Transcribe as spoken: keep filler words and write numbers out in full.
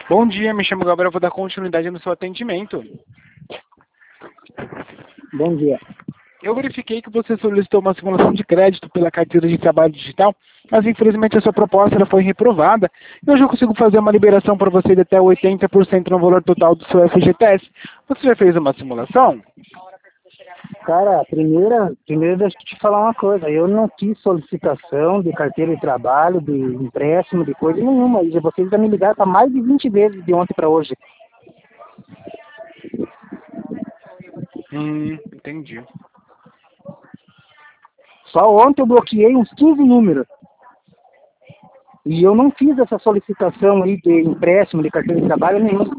Bom dia, me chamo Gabriel, vou dar continuidade no seu atendimento. Bom dia. Eu verifiquei que você solicitou uma simulação de crédito pela carteira de trabalho digital, mas infelizmente a sua proposta ela foi reprovada. E hoje eu consigo fazer uma liberação para você de até oitenta por cento no valor total do seu F G T S. Você já fez uma simulação? Cara, primeira, primeiro deixa eu te falar uma coisa. Eu não fiz solicitação de carteira de trabalho, de empréstimo, de coisa nenhuma. E vocês já me ligaram para mais de vinte vezes de ontem para hoje. Hum, entendi. Só ontem eu bloqueei uns quinze números. E eu não fiz essa solicitação aí de empréstimo, de carteira de trabalho nenhum.